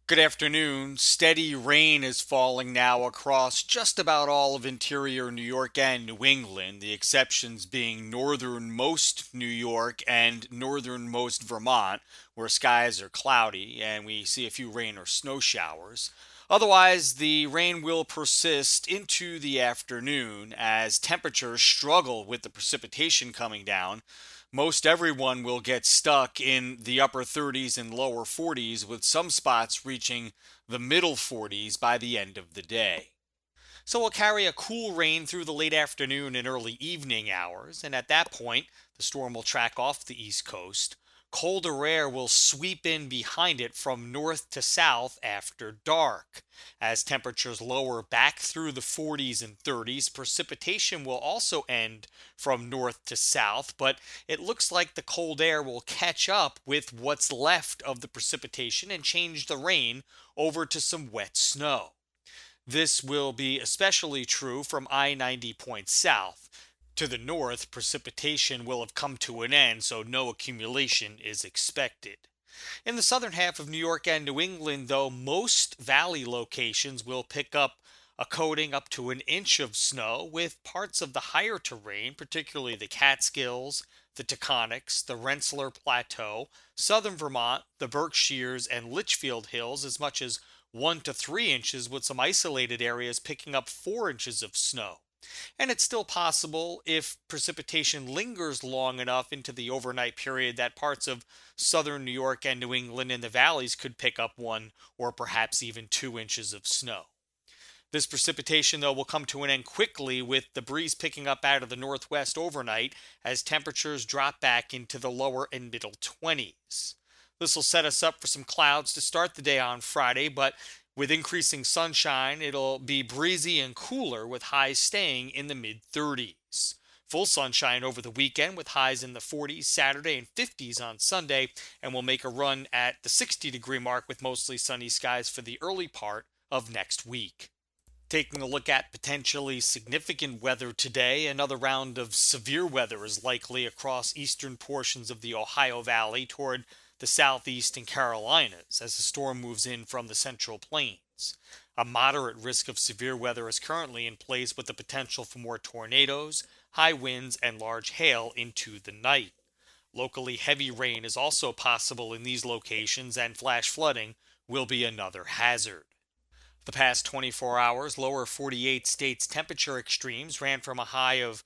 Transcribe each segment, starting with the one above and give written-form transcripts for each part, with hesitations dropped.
Good afternoon. Steady rain is falling now across just about all of interior New York and New England, the exceptions being northernmost New York and northernmost Vermont, where skies are cloudy and we see a few rain or snow showers. Otherwise, the rain will persist into the afternoon as temperatures struggle with the precipitation coming down. Most everyone will get stuck in the upper 30s and lower 40s, with some spots reaching the middle 40s by the end of the day. So we'll carry a cool rain through the late afternoon and early evening hours, and at that point, the storm will track off the east coast. Colder air will sweep in behind it from north to south after dark. As temperatures lower back through the 40s and 30s, precipitation will also end from north to south, but it looks like the cold air will catch up with what's left of the precipitation and change the rain over to some wet snow. This will be especially true from I-90 points south. To the north, precipitation will have come to an end, so no accumulation is expected. In the southern half of New York and New England, though, most valley locations will pick up a coating up to an inch of snow, with parts of the higher terrain, particularly the Catskills, the Taconics, the Rensselaer Plateau, southern Vermont, the Berkshires, and Litchfield Hills, as much as 1 to 3 inches, with some isolated areas picking up 4 inches of snow. And it's still possible, if precipitation lingers long enough into the overnight period, that parts of southern New York and New England in the valleys could pick up 1 or perhaps even 2 inches of snow. This precipitation, though, will come to an end quickly, with the breeze picking up out of the northwest overnight as temperatures drop back into the lower and middle 20s. This will set us up for some clouds to start the day on Friday, but with increasing sunshine, it'll be breezy and cooler, with highs staying in the mid 30s. Full sunshine over the weekend, with highs in the 40s Saturday and 50s on Sunday, and we'll make a run at the 60-degree mark with mostly sunny skies for the early part of next week. Taking a look at potentially significant weather today, another round of severe weather is likely across eastern portions of the Ohio Valley toward the southeast and Carolinas as the storm moves in from the central plains. A moderate risk of severe weather is currently in place, with the potential for more tornadoes, high winds, and large hail into the night. Locally heavy rain is also possible in these locations, and flash flooding will be another hazard. The past 24 hours, lower 48 states' temperature extremes ran from a high of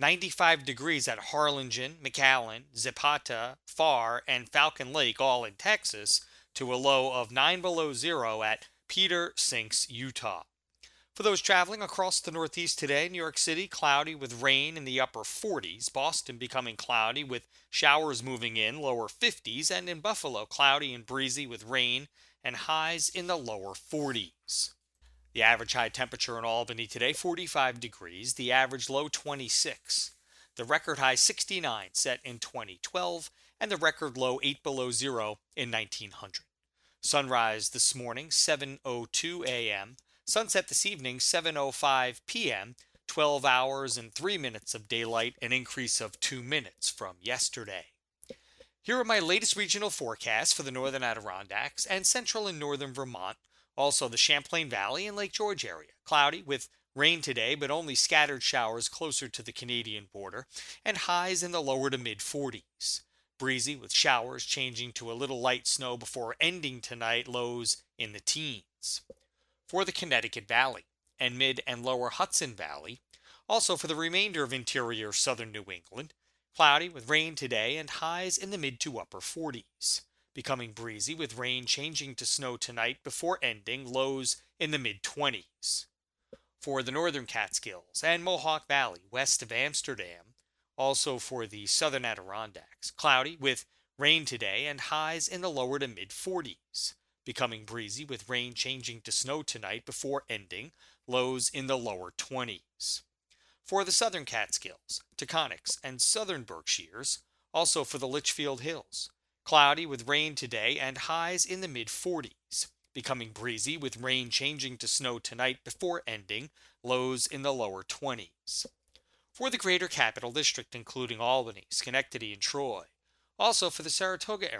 95 degrees at Harlingen, McAllen, Zapata, Pharr, and Falcon Lake, all in Texas, to a low of 9 below zero at Peter Sinks, Utah. For those traveling across the Northeast today, New York City cloudy with rain in the upper 40s, Boston becoming cloudy with showers moving in, lower 50s, and in Buffalo cloudy and breezy with rain and highs in the lower 40s. The average high temperature in Albany today, 45 degrees, the average low 26. The record high 69 set in 2012, and the record low 8 below zero in 1900. Sunrise this morning, 7:02 a.m. Sunset this evening, 7:05 p.m. 12 hours and 3 minutes of daylight, an increase of 2 minutes from yesterday. Here are my latest regional forecasts for the northern Adirondacks and central and northern Vermont, also the Champlain Valley and Lake George area. Cloudy with rain today, but only scattered showers closer to the Canadian border, and highs in the lower to mid 40s. Breezy with showers changing to a little light snow before ending tonight, lows in the teens. For the Connecticut Valley and mid and lower Hudson Valley, also for the remainder of interior southern New England, cloudy with rain today and highs in the mid to upper 40s. Becoming breezy with rain changing to snow tonight before ending, lows in the mid 20s. For the northern Catskills and Mohawk Valley west of Amsterdam, also for the southern Adirondacks, cloudy with rain today and highs in the lower to mid 40s. Becoming breezy with rain changing to snow tonight before ending, lows in the lower 20s. For the southern Catskills, Taconics, and southern Berkshires, also for the Litchfield Hills, cloudy with rain today and highs in the mid 40s. Becoming breezy with rain changing to snow tonight before ending, lows in the lower 20s. For the greater capital district, including Albany, Schenectady, and Troy, also for the Saratoga area,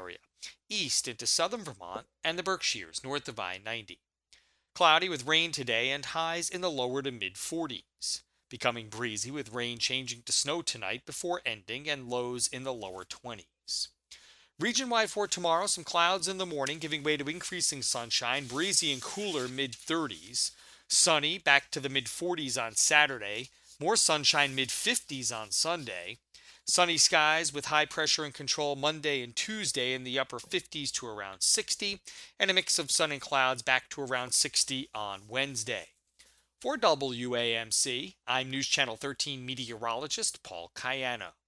east into southern Vermont and the Berkshires north of I-90. Cloudy with rain today and highs in the lower to mid 40s. Becoming breezy with rain changing to snow tonight before ending and lows in the lower 20s. Region wide for tomorrow, some clouds in the morning giving way to increasing sunshine, breezy and cooler mid 30s. Sunny back to the mid 40s on Saturday, more sunshine mid 50s on Sunday. Sunny skies with high pressure and control Monday and Tuesday in the upper 50s to around 60, and a mix of sun and clouds back to around 60 on Wednesday. For WAMC, I'm News Channel 13 meteorologist Paul Cayano.